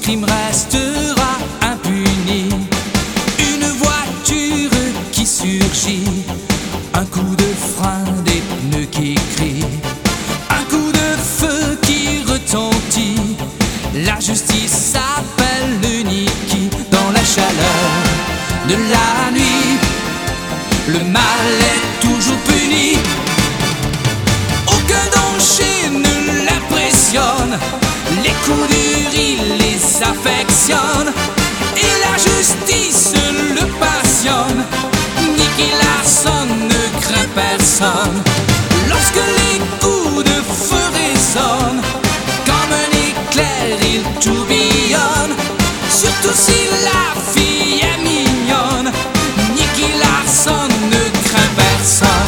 crime restera impuni. Une voiture qui surgit, un coup de frein, des pneus qui crient, un coup de feu qui retentit. La justice s'appelle le Niki. Dans la chaleur de la nuit, le mal est toujours puni. Aucun danger ne l'impressionne, les coups durs il les affectionne, et la justice le passionne. Nicky Larson ne craint personne. Lorsque les coups de feu résonnent, comme un éclair il tourbillonne. Surtout si la fille est mignonne, Nicky Larson ne craint personne.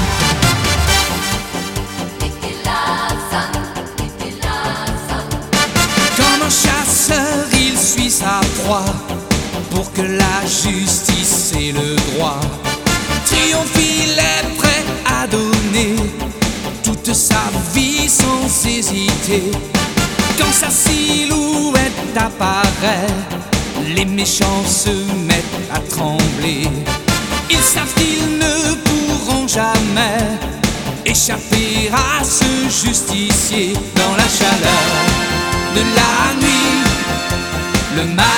Comme un chasseur il suit sa proie, pour que la justice ait le droit. Triomphe, il est prêt à donner toute sa vie sans hésiter. Quand sa silhouette apparaît, les méchants se mettent à trembler. Ils savent qu'ils ne pourront jamais échapper à ce justicier. Dans la chaleur de la nuit, le mal